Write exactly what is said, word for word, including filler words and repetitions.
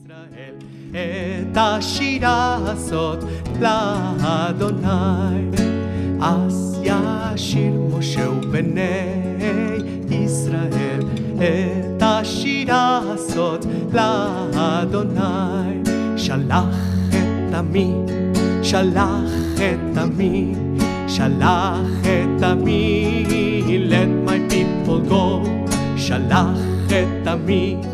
ישראל את השירה הזאת לאדוני, אז ישיר משה ובני ישראל את השירה הזאת לאדוני. שלח את עמי, שלח את עמי, שלח את עמי, let my people go. שלח את עמי,